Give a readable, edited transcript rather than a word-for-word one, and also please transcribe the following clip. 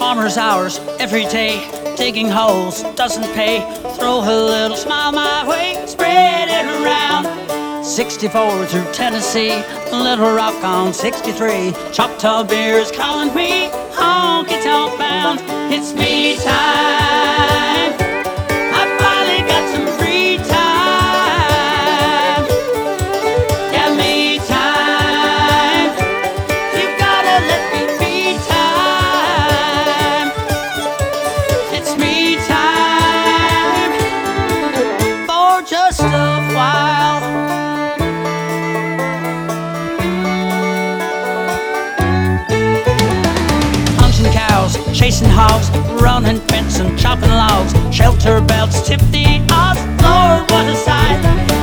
farmer's hours every day. Digging holes doesn't pay. Throw a little smile my way, spread it around. 64 through Tennessee, Little Rock on 63. Choctaw beer is calling me, honky tonk bound. It's me time. I finally got some free time. Yeah, me time. You gotta let me be time. It's me time for just a while. Chasing hogs, running fence and chopping logs. Shelter belts tip the odds, Lord, what a sight.